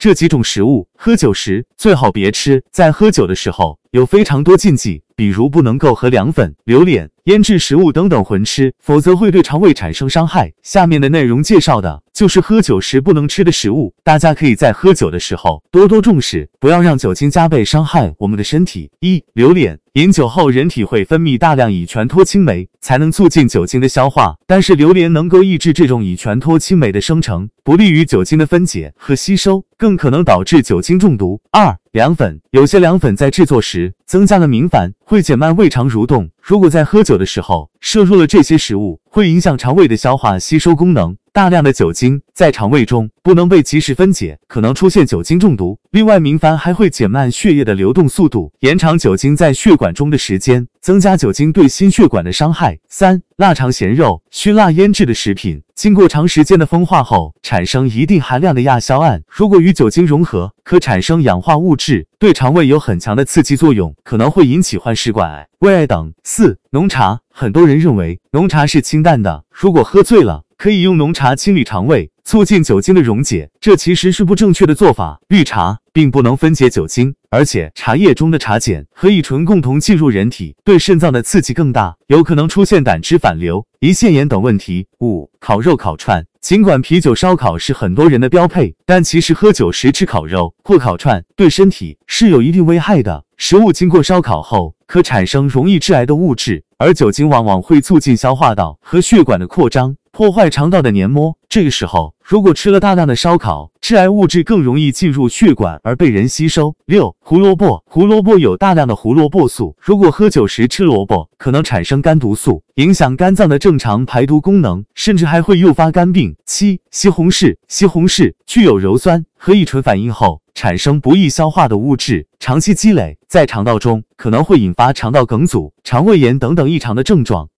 这几种食物，喝酒时最好别吃。在喝酒的时候，有非常多禁忌，比如不能够和凉粉、榴莲、腌制食物等等混吃，否则会对肠胃产生伤害。下面的内容介绍的就是喝酒时不能吃的食物，大家可以在喝酒的时候多多重视，不要让酒精加倍伤害我们的身体。榴莲。饮酒后，人体会分泌大量乙醛脱氢酶，才能促进酒精的消化。但是榴莲能够抑制这种乙醛脱氢酶的生成，不利于酒精的分解和吸收，更可能导致酒精中毒。凉粉。有些凉粉在制作时增加了明矾，会减慢胃肠蠕动。如果在喝酒的时候摄入了这些食物，会影响肠胃的消化吸收功能。大量的酒精在肠胃中不能被及时分解，可能出现酒精中毒。另外，明矾还会减慢血液的流动速度，延长酒精在血管中的时间，增加酒精对心血管的伤害。腊肠、咸肉、熏腊腌制的食品，经过长时间的风化后，产生一定含量的亚硝胺，如果与酒精融合，可产生氧化物质，对肠胃有很强的刺激作用，可能会引起患食管癌、胃癌等。浓茶。很多人认为浓茶是清淡的，如果喝醉了，可以用浓茶清理肠胃，促进酒精的溶解，这其实是不正确的做法。绿茶并不能分解酒精，而且茶叶中的茶碱和乙醇共同进入人体，对肾脏的刺激更大，有可能出现胆汁反流、胰腺炎等问题。烤肉、烤串。尽管啤酒、烧烤是很多人的标配，但其实喝酒时吃烤肉或烤串对身体是有一定危害的。食物经过烧烤后，可产生容易致癌的物质，而酒精往往会促进消化道和血管的扩张，破坏肠道的黏膜。这个时候，如果吃了大量的烧烤，致癌物质更容易进入血管而被人吸收。胡萝卜。胡萝卜有大量的胡萝卜素，如果喝酒时吃萝卜，可能产生肝毒素，影响肝脏的正常排毒功能，甚至还会诱发肝病。西红柿。西红柿具有鞣酸和乙醇反应后，产生不易消化的物质，长期积累在肠道中，可能会引发肠道梗阻、肠胃炎等等异常的症状。